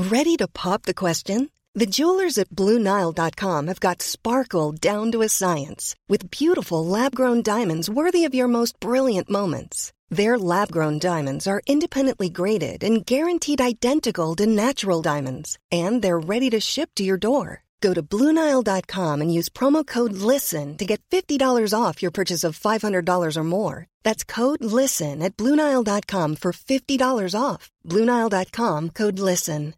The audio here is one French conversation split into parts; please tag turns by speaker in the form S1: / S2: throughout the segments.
S1: Ready to pop the question? The jewelers at BlueNile.com have got sparkle down to a science with beautiful lab-grown diamonds worthy of your most brilliant moments. Their lab-grown diamonds are independently graded and guaranteed identical to natural diamonds, and they're ready to ship to your door. Go to BlueNile.com and use promo code LISTEN to get $50 off your purchase of $500 or more. That's code LISTEN at BlueNile.com for $50 off. BlueNile.com, code LISTEN.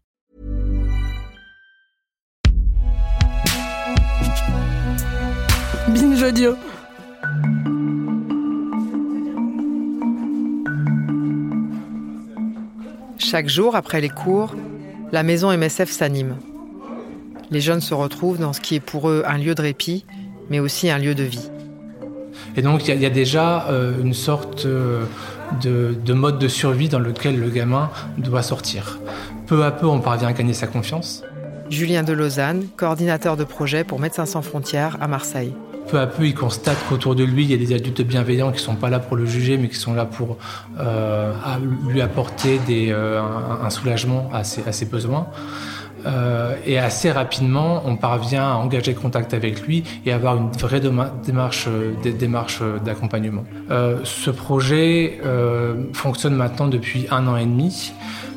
S2: Binge Audio. Chaque jour, après les cours, la maison MSF s'anime. Les jeunes se retrouvent dans ce qui est pour eux un lieu de répit, mais aussi un lieu de vie.
S3: Et donc, il y a déjà une sorte de mode de survie dans lequel le gamin doit sortir. Peu à peu, on parvient à gagner sa confiance.
S2: Julien de Lausanne, coordinateur de projet pour Médecins sans frontières à Marseille.
S3: Peu à peu, il constate qu'autour de lui, il y a des adultes bienveillants qui ne sont pas là pour le juger, mais qui sont là pour lui apporter un soulagement à ses besoins. Et assez rapidement, on parvient à engager contact avec lui et avoir une vraie démarche d'accompagnement. Ce projet fonctionne maintenant depuis 1 an et demi.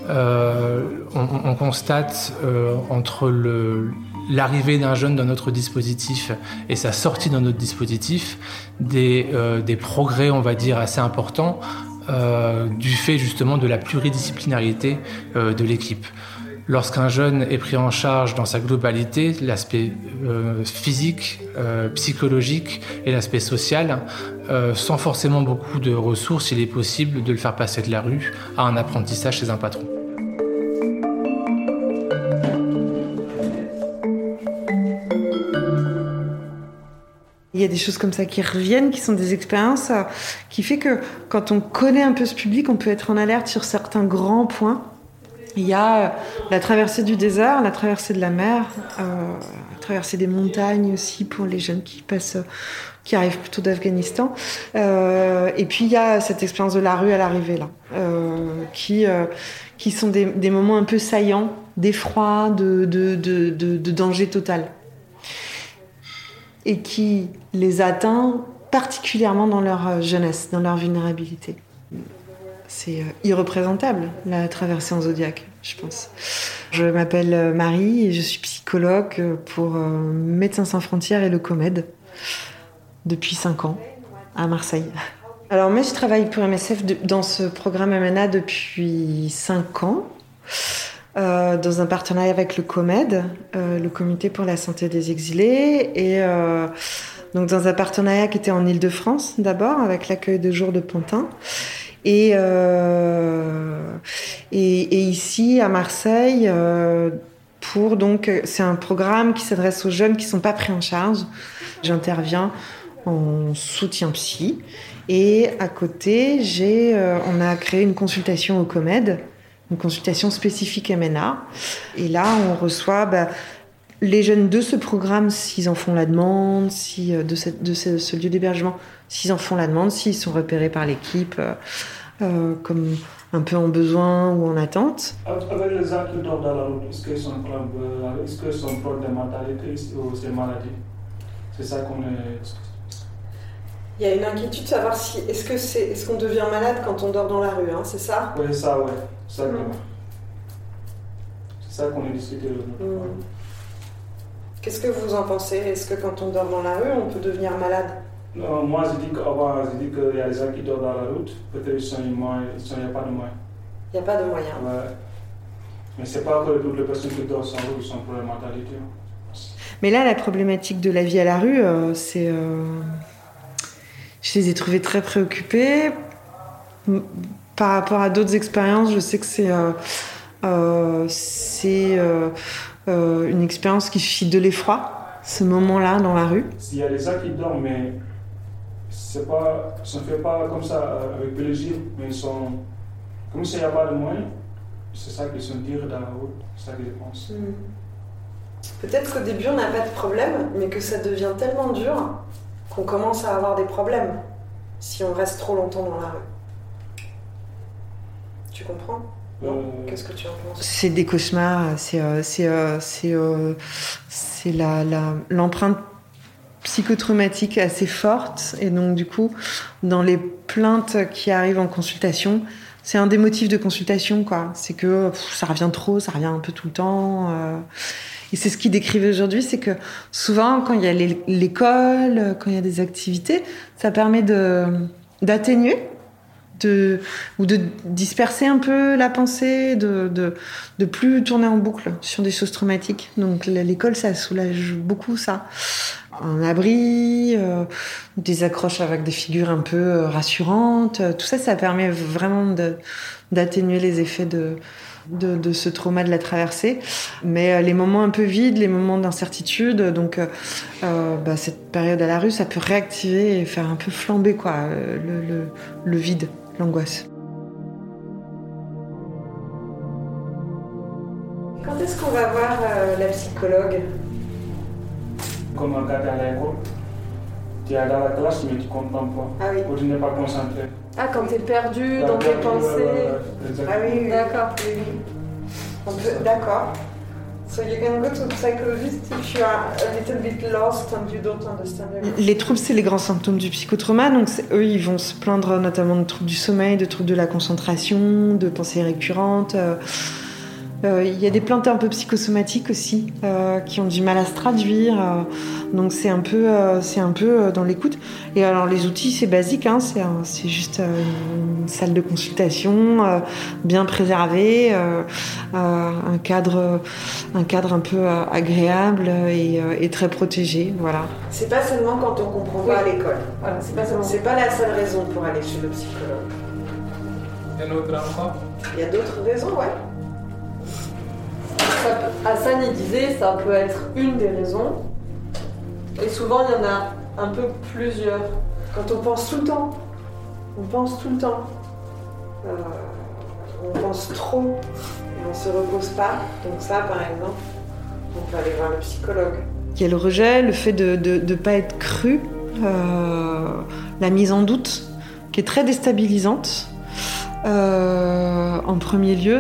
S3: On constate entre l'arrivée d'un jeune dans notre dispositif et sa sortie dans notre dispositif des progrès, on va dire, assez importants du fait justement de la pluridisciplinarité de l'équipe. Lorsqu'un jeune est pris en charge dans sa globalité, l'aspect physique, psychologique et l'aspect social, sans forcément beaucoup de ressources, il est possible de le faire passer de la rue à un apprentissage chez un patron.
S4: Il y a des choses comme ça qui reviennent, qui sont des expériences qui fait que quand on connaît un peu ce public, on peut être en alerte sur certains grands points. Il y a la traversée du désert, la traversée de la mer, la traversée des montagnes aussi pour les jeunes qui arrivent plutôt d'Afghanistan. Et puis il y a cette expérience de la rue à l'arrivée là, qui sont des moments un peu saillants, d'effroi, de danger total, et qui les atteint particulièrement dans leur jeunesse, dans leur vulnérabilité. C'est irreprésentable, la traversée en Zodiac, je pense. Je m'appelle Marie et je suis psychologue pour Médecins sans frontières et le COMED depuis 5 ans à Marseille. Alors moi, je travaille pour MSF dans ce programme MNA depuis 5 ans, dans un partenariat avec le COMED, le Comité pour la santé des exilés, et donc dans un partenariat qui était en Île-de-France d'abord, avec l'accueil de jour de Pantin. Et ici à Marseille, c'est un programme qui s'adresse aux jeunes qui sont pas pris en charge. J'interviens en soutien psy, et à côté, on a créé une consultation au COMED, une consultation spécifique MNA. Et là, on reçoit les jeunes de ce programme, s'ils en font la demande, de ce lieu d'hébergement, s'ils en font la demande, s'ils sont repérés par l'équipe comme un peu en besoin ou en attente.
S5: Avec les gens qui dorment dans la route, est-ce qu'ils sont proches de mentalité ou c'est maladie? C'est ça qu'on est...
S4: Il y a une inquiétude de savoir est-ce qu'on devient malade quand on dort dans la rue, hein, c'est ça?
S5: Oui, ça, ouais. C'est ça qu'on a discuté.
S4: Qu'est-ce que vous en pensez? Est-ce que quand on dort dans la rue, on peut devenir malade?
S5: Non, moi, je dis qu'il y a des gens qui dorment dans la route, peut-être il n'y a pas de moyens.
S4: Il n'y a pas de moyens.
S5: Ouais. Mais c'est pas que toutes les personnes qui dorment sans rue sont pour la mentalité.
S4: Mais là, la problématique de la vie à la rue, c'est... Je les ai trouvés très préoccupés. Par rapport à d'autres expériences, je sais que c'est une expérience qui suscite de l'effroi, ce moment-là dans la rue.
S5: Il y a des gens qui dorment, mais ça ne fait pas comme ça avec plaisir, mais ils sont comme s'il n'y a pas de moyens. C'est ça qu'ils sont dire dans la route, c'est ça que je pense.
S4: Peut-être qu'au début on n'a pas de problème, mais que ça devient tellement dur qu'on commence à avoir des problèmes si on reste trop longtemps dans la rue. Tu comprends ? Qu'est-ce que tu en penses? C'est des cauchemars, c'est l'empreinte psychotraumatique assez forte. Et donc, du coup, dans les plaintes qui arrivent en consultation, c'est un des motifs de consultation, quoi. C'est que ça revient trop, ça revient un peu tout le temps. Et c'est ce qu'il décrivait aujourd'hui, c'est que souvent, quand il y a l'école, quand il y a des activités, ça permet d'atténuer, ou de disperser un peu la pensée, de plus tourner en boucle sur des choses traumatiques. Donc l'école, ça soulage beaucoup ça. Un abri, des accroches avec des figures un peu rassurantes, tout ça, ça permet vraiment d'atténuer les effets de ce trauma de la traversée. Mais les moments un peu vides, les moments d'incertitude, donc cette période à la rue, ça peut réactiver et faire un peu flamber quoi, le vide, l'angoisse. Quand est-ce qu'on va voir la psychologue?
S5: Comme un cas à l'école, tu es dans la classe mais tu ne comprends pas.
S4: Ah oui.
S5: Ou tu n'es pas concentré.
S4: Ah, quand tu es perdu dans tes pensées. Ah oui, d'accord. Oui. D'accord. So you can go to a psychologist if you are a little bit lost and you don't understand everything. Les troubles, c'est les grands symptômes du psychotrauma. Donc eux, ils vont se plaindre notamment de troubles du sommeil, de troubles de la concentration, de pensées récurrentes. Il y a des plaintes un peu psychosomatiques aussi qui ont du mal à se traduire. Donc c'est un peu dans l'écoute. Et alors les outils, c'est basique, hein, c'est juste une salle de consultation bien préservée, un cadre un peu agréable et très protégé. Voilà. C'est pas seulement quand on comprend pas à l'école. Voilà, c'est pas la seule raison pour aller chez le psychologue.
S3: Il y en a d'autres encore?
S4: Il y a d'autres raisons, ouais. Hassan il disait ça peut être une des raisons et souvent il y en a un peu plusieurs. Quand on pense tout le temps, on pense trop et on se repose pas. Donc ça par exemple, on peut aller voir le psychologue. Il y a le rejet, le fait de ne pas être cru, la mise en doute qui est très déstabilisante. En premier lieu,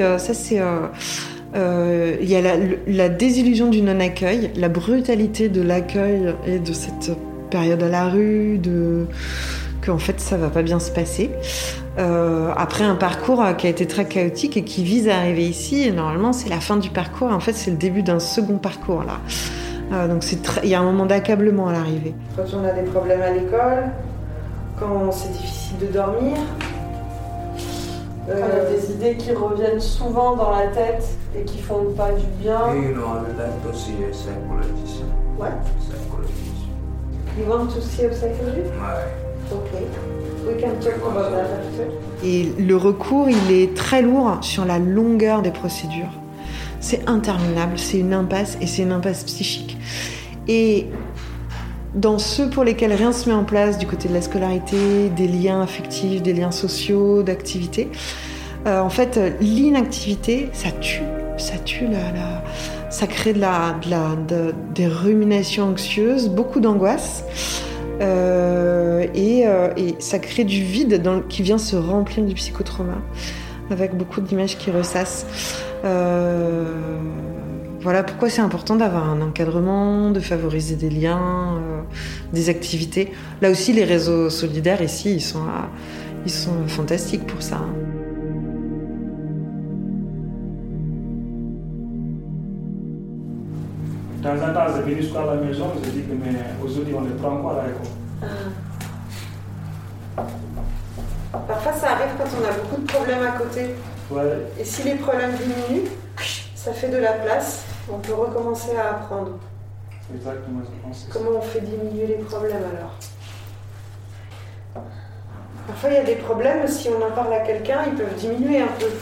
S4: il y a la désillusion du non-accueil, la brutalité de l'accueil et de cette période à la rue, qu'en fait ça va pas bien se passer. Après un parcours qui a été très chaotique et qui vise à arriver ici, et normalement c'est la fin du parcours, et en fait c'est le début d'un second parcours là. Donc il y a un moment d'accablement à l'arrivée. Quand on a des problèmes à l'école, quand c'est difficile de dormir, il y a des idées qui reviennent souvent dans la tête et qui font pas du bien.
S6: I would like to see a psychologist.
S4: What?
S6: Psychologist.
S4: You want to see a psychologist?
S6: Ouais.
S4: Okay. We can talk about that after. Et le recours, il est très lourd sur la longueur des procédures. C'est interminable, c'est une impasse et c'est une impasse psychique. Et dans ceux pour lesquels rien ne se met en place du côté de la scolarité, des liens affectifs, des liens sociaux, d'activités, en fait, l'inactivité, ça tue, ça crée des ruminations anxieuses, beaucoup d'angoisse, et ça crée du vide qui vient se remplir du psychotrauma, avec beaucoup d'images qui ressassent. Voilà pourquoi c'est important d'avoir un encadrement, de favoriser des liens, des activités. Là aussi, les réseaux solidaires ici, ils sont fantastiques pour ça.
S5: De temps en temps, je viens jusqu'à la maison, je dis que mais aujourd'hui on est prend quoi à l'école.
S4: Parfois ça arrive quand on a beaucoup de problèmes à côté.
S5: Ouais.
S4: Et si les problèmes diminuent, ça fait de la place, on peut recommencer à apprendre.
S5: Exactement, je pense.
S4: Comment on fait diminuer les problèmes alors? Parfois il y a des problèmes, si on en parle à quelqu'un, ils peuvent diminuer un peu.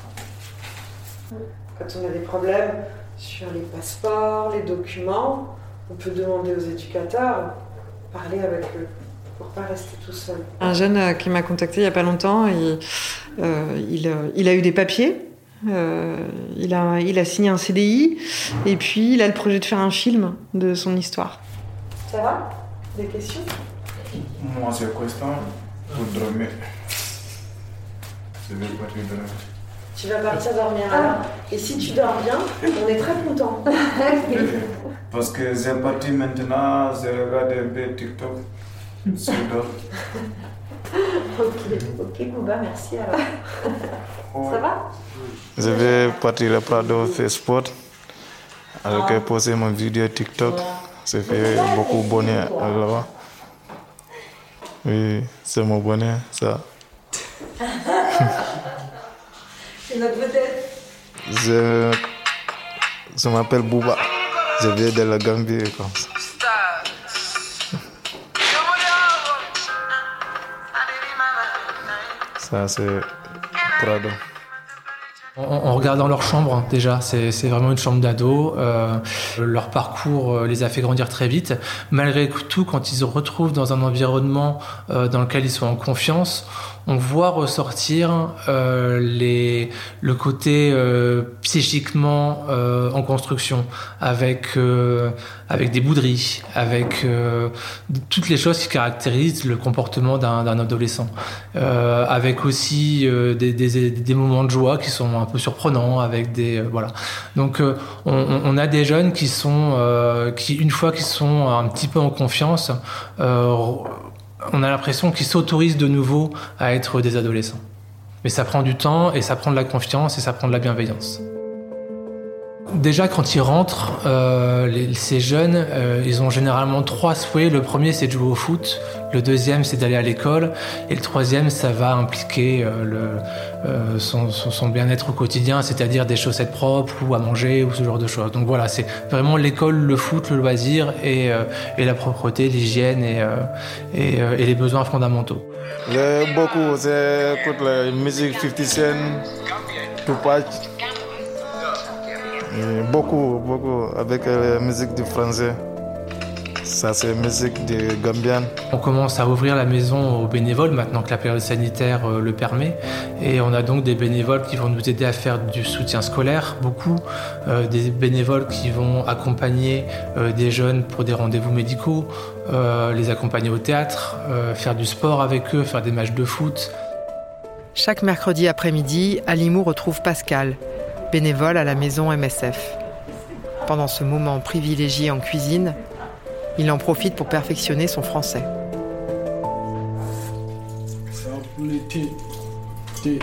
S4: Quand on a des problèmes sur les passeports, les documents, on peut demander aux éducateurs, parler avec eux, pour pas rester tout seul. Un jeune qui m'a contacté il n'y a pas longtemps, il a eu des papiers, il a signé un CDI, et puis il a le projet de faire un film de son histoire. Ça va? Des questions?
S6: Moi, c'est question pour dormir. Je vais pas dormir.
S4: Tu vas partir dormir là. Et si tu dors bien, on est très content.
S6: Parce que j'ai parti maintenant, je regarde un peu TikTok. Je dors.
S7: Ok, Bouba, merci alors. Ça va?
S6: Je vais partir après de faire sport. Avec poser mon vidéo TikTok. Ça fait beaucoup de bonheur là-bas. Oui, c'est mon bonheur, ça.
S7: C'est notre vedette.
S6: Je m'appelle Bouba. Je viens de la Gambie comme ça. Ça, c'est Prado.
S3: En regardant leur chambre, déjà, c'est vraiment une chambre d'ado. Leur parcours les a fait grandir très vite. Malgré tout, quand ils se retrouvent dans un environnement dans lequel ils sont en confiance, on voit ressortir le côté psychiquement en construction, avec des bouderies, avec toutes les choses qui caractérisent le comportement d'un adolescent, avec aussi des moments de joie qui sont un peu surprenants, avec des voilà. Donc on a des jeunes qui une fois qu'ils sont un petit peu en confiance, on a l'impression qu'ils s'autorisent de nouveau à être des adolescents. Mais ça prend du temps, et ça prend de la confiance, et ça prend de la bienveillance. Déjà, quand ils rentrent, ces jeunes, ils ont généralement 3 souhaits. Le premier, c'est de jouer au foot. Le deuxième, c'est d'aller à l'école. Et le troisième, ça va impliquer son bien-être au quotidien, c'est-à-dire des chaussettes propres ou à manger ou ce genre de choses. Donc voilà, c'est vraiment l'école, le foot, le loisir et la propreté, l'hygiène et les besoins fondamentaux.
S6: Beaucoup, j'écoute la musique 50 Cent, Tupac. Beaucoup, avec la musique du français. Ça, c'est la musique de Gambienne.
S3: On commence à ouvrir la maison aux bénévoles maintenant que la période sanitaire le permet. Et on a donc des bénévoles qui vont nous aider à faire du soutien scolaire, beaucoup. Des bénévoles qui vont accompagner des jeunes pour des rendez-vous médicaux, les accompagner au théâtre, faire du sport avec eux, faire des matchs de foot.
S2: Chaque mercredi après-midi, Alimou retrouve Pascal, bénévole à la maison MSF. Pendant ce moment privilégié en cuisine, il en profite pour perfectionner son français.
S8: Le thé.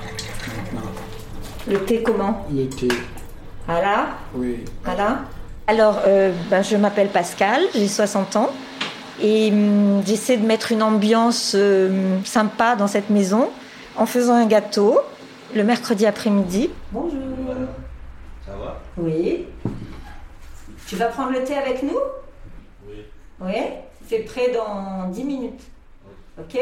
S7: Le thé comment?
S8: Le thé.
S7: Voilà.
S8: Oui.
S7: Voilà. Alors, je m'appelle Pascal, j'ai 60 ans et j'essaie de mettre une ambiance sympa dans cette maison en faisant un gâteau le mercredi après-midi. Bonjour.
S9: Ça va?
S7: Oui. Tu vas prendre le thé avec nous?
S9: Oui.
S7: Oui. C'est prêt dans 10 minutes. Ok?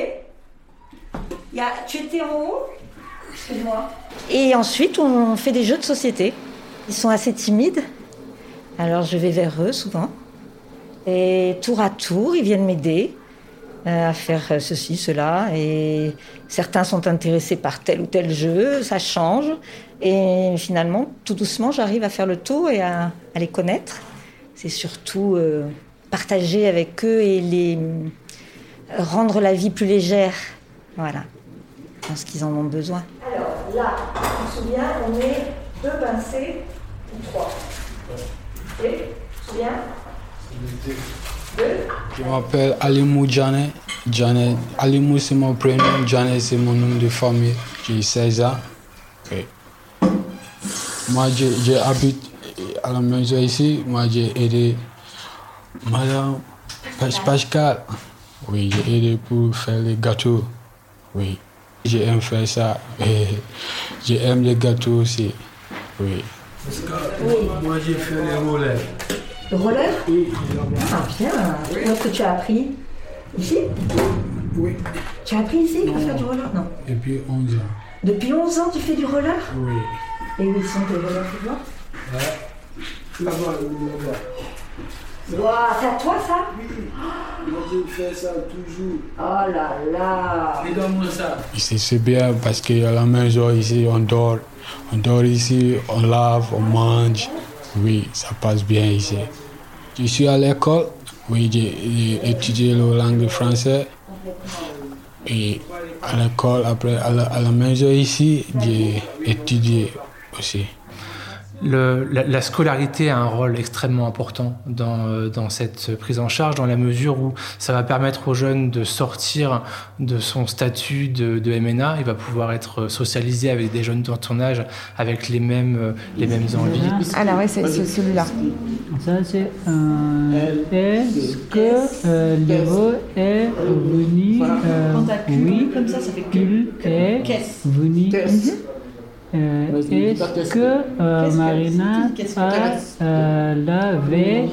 S7: Tu étais en haut? Excuse-moi. Et ensuite, on fait des jeux de société. Ils sont assez timides. Alors, je vais vers eux souvent. Et tour à tour, ils viennent m'aider à faire ceci, cela. Et certains sont intéressés par tel ou tel jeu. Ça change. Et finalement, tout doucement, j'arrive à faire le tour et à les connaître. C'est surtout partager avec eux et les rendre la vie plus légère. Voilà. Je pense qu'ils en ont besoin. Alors là, tu te souviens, on est 2 pincées ou 3. Et, tu te souviens? 2.
S8: Je m'appelle Alimou Djane. Alimou, c'est mon prénom. Djane, c'est mon nom de famille. J'ai 16 ans. Et moi, j'habite à la maison ici. Moi, j'ai aidé Madame Pascal. Oui, j'ai aidé pour faire les gâteaux. Oui, j'aime faire ça. J'aime les gâteaux aussi. Oui.
S9: Moi, j'ai fait les rollers.
S7: Le roller?
S8: Oui.
S7: Ah, bien. Où est-ce que tu as appris? Ici?
S8: Oui.
S7: Tu as appris ici à faire du roller? Non.
S8: Depuis 11 ans.
S7: Depuis 11 ans, tu fais du roller?
S8: Oui.
S7: Et où sont tes rollers, tu vois?
S8: Là-bas, là-bas.
S7: Waouh, c'est à toi ça?
S8: Moi, je fais ça toujours.
S7: Oh là là!
S8: Regarde-moi ça. Ici, c'est bien parce qu'à la maison, ici, on dort. On dort ici, on lave, on mange. Oui, ça passe bien ici. Je suis à l'école. Oui, j'ai étudié la langue française. Et à l'école, après à la maison ici, j'ai étudié aussi.
S3: La scolarité a un rôle extrêmement important dans cette prise en charge, dans la mesure où ça va permettre aux jeunes de sortir de son statut de MNA. Il va pouvoir être socialisé avec des jeunes de son âge, avec les mêmes envies.
S10: Alors oui, c'est celui-là.
S11: Ça c'est est-ce que Léo est venu oui, comme ça fait il est venu. Est-ce que Marina a lavé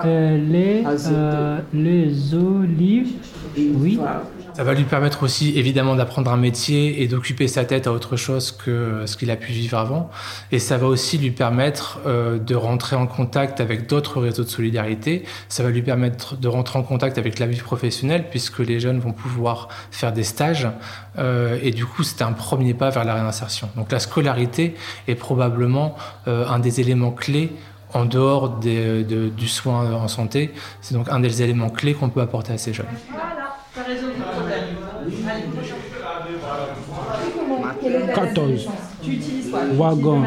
S11: les olives? Oui.
S3: Ça va lui permettre aussi, évidemment, d'apprendre un métier et d'occuper sa tête à autre chose que ce qu'il a pu vivre avant. Et ça va aussi lui permettre de rentrer en contact avec d'autres réseaux de solidarité. Ça va lui permettre de rentrer en contact avec la vie professionnelle, puisque les jeunes vont pouvoir faire des stages. Et du coup, c'est un premier pas vers la réinsertion. Donc la scolarité est probablement un des éléments clés en dehors du soin en santé. C'est donc un des éléments clés qu'on peut apporter à ces jeunes.
S11: T'as résolu le problème. Allez, prochain.
S8: 14.
S11: Tu utilises quoi?
S8: Wagon.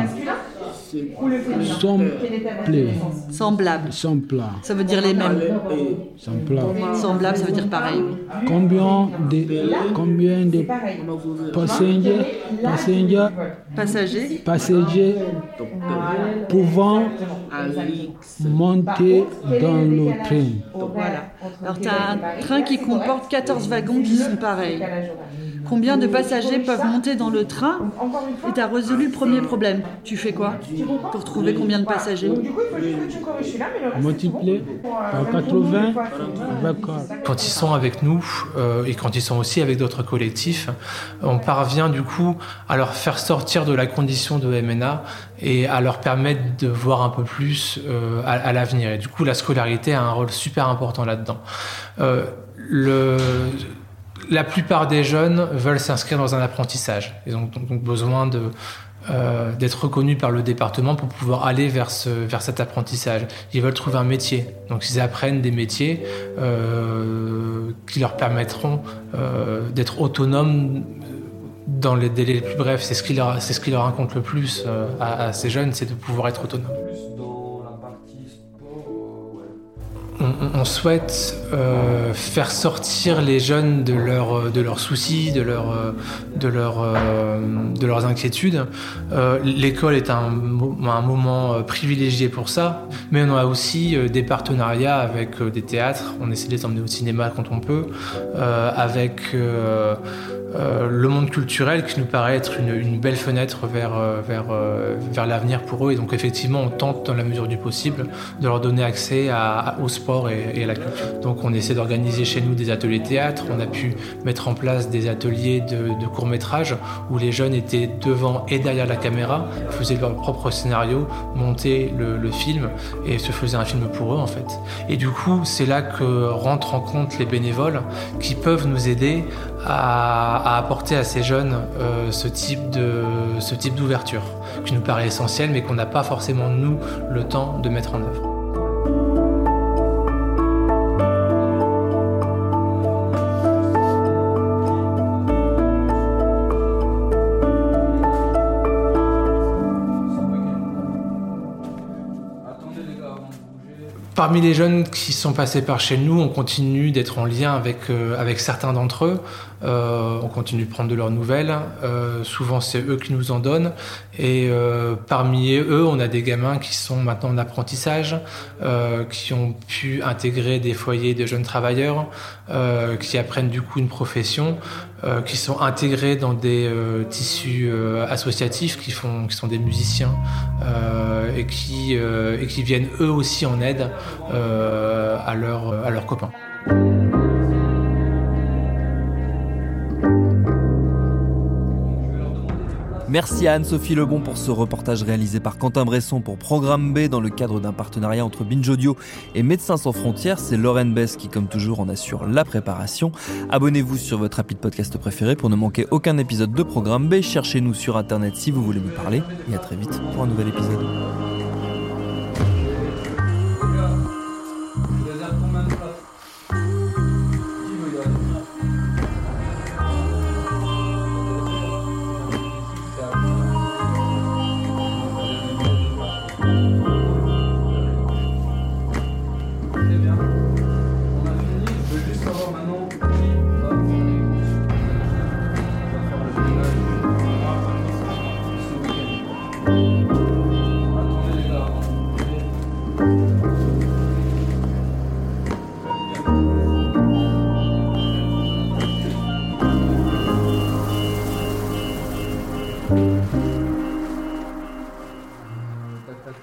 S10: Semblable. Ça veut dire les mêmes. Semblable, ça veut dire pareil.
S8: Combien de passagers pouvant monter dans le train?
S10: Voilà. Alors tu as un train qui comporte 14 wagons qui sont pareils. Combien de passagers peuvent monter dans le train? Et tu as résolu le premier problème. Tu fais quoi pour trouver combien de passagers?
S8: Multiplié par 80. D'accord.
S3: Quand ils sont avec nous et quand ils sont aussi avec d'autres collectifs, on parvient du coup à leur faire sortir de la condition de MNA et à leur permettre de voir un peu plus à l'avenir. Et du coup, la scolarité a un rôle super important là-dedans. La plupart des jeunes veulent s'inscrire dans un apprentissage. Ils ont donc besoin d'être reconnus par le département pour pouvoir aller vers cet apprentissage. Ils veulent trouver un métier. Donc ils apprennent des métiers qui leur permettront d'être autonomes dans les délais les plus brefs. C'est ce qui leur raconte le plus à ces jeunes, c'est de pouvoir être autonomes. On souhaite faire sortir les jeunes de leurs soucis, de leurs inquiétudes. L'école est un moment privilégié pour ça, mais on a aussi des partenariats avec des théâtres. On essaie de les emmener au cinéma quand on peut, avec le monde culturel qui nous paraît être une belle fenêtre vers l'avenir pour eux. Et donc effectivement, on tente dans la mesure du possible de leur donner accès au sport et à la culture. Donc on essaie d'organiser chez nous des ateliers théâtre. On a pu mettre en place des ateliers de court-métrage où les jeunes étaient devant et derrière la caméra, faisaient leur propre scénario, montaient le film et se faisaient un film pour eux en fait. Et du coup, c'est là que rentrent en compte les bénévoles qui peuvent nous aider à apporter à ces jeunes ce type d'ouverture qui nous paraît essentiel mais qu'on n'a pas forcément nous le temps de mettre en œuvre. Parmi les jeunes qui sont passés par chez nous, on continue d'être en lien avec certains d'entre eux. On continue de prendre de leurs nouvelles. Souvent, c'est eux qui nous en donnent. Et parmi eux, on a des gamins qui sont maintenant en apprentissage, qui ont pu intégrer des foyers de jeunes travailleurs, qui apprennent du coup une profession, qui sont intégrés dans des tissus associatifs, qui sont des musiciens et qui viennent eux aussi en aide à leurs copains.
S12: Merci à Anne-Sophie Lebon pour ce reportage réalisé par Quentin Bresson pour Programme B dans le cadre d'un partenariat entre Binge Audio et Médecins Sans Frontières. C'est Lorraine Bess qui, comme toujours, en assure la préparation. Abonnez-vous sur votre appli de podcast préféré pour ne manquer aucun épisode de Programme B. Cherchez-nous sur Internet si vous voulez nous parler. Et à très vite pour un nouvel épisode.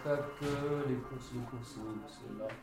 S9: tac, les courses, c'est là.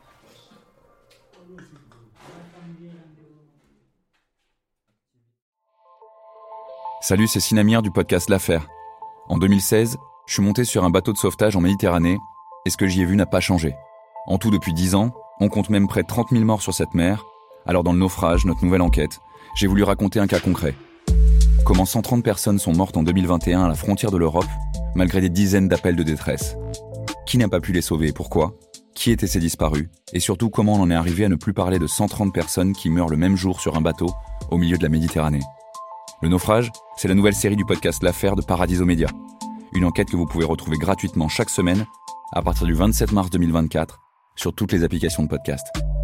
S13: Salut, c'est Sinamir du podcast L'Affaire. En 2016, je suis monté sur un bateau de sauvetage en Méditerranée et ce que j'y ai vu n'a pas changé. En tout, depuis 10 ans, on compte même près de 30 000 morts sur cette mer. Alors dans le naufrage, notre nouvelle enquête, j'ai voulu raconter un cas concret. Comment 130 personnes sont mortes en 2021 à la frontière de l'Europe, malgré des dizaines d'appels de détresse. Qui n'a pas pu les sauver et pourquoi ? Qui étaient ces disparus ? Et surtout, comment on en est arrivé à ne plus parler de 130 personnes qui meurent le même jour sur un bateau, au milieu de la Méditerranée ? Le naufrage, c'est la nouvelle série du podcast L'Affaire de Paradiso Media. Une enquête que vous pouvez retrouver gratuitement chaque semaine, à partir du 27 mars 2024, sur toutes les applications de podcast.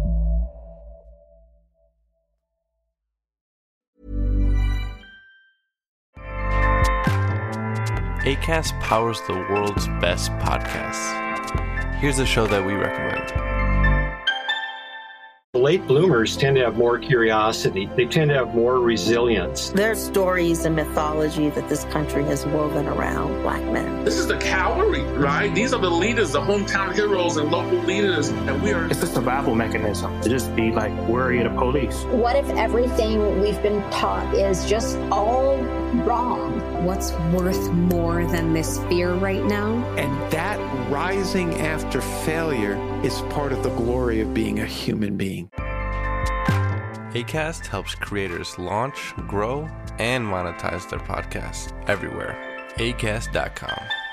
S14: Acast powers the world's best podcasts. Here's a show that we recommend.
S15: Late bloomers tend to have more curiosity. They tend to have more resilience.
S16: There's stories and mythology that this country has woven around Black men.
S17: This is the cavalry, right? These are the leaders, the hometown heroes and local leaders. And we are...
S18: It's a survival mechanism to just be like worried of police.
S19: What if everything we've been taught is just all wrong?
S20: What's worth more than this fear right now?
S21: And that rising after failure is part of the glory of being a human being.
S14: Acast helps creators launch, grow, and monetize their podcasts everywhere. Acast.com.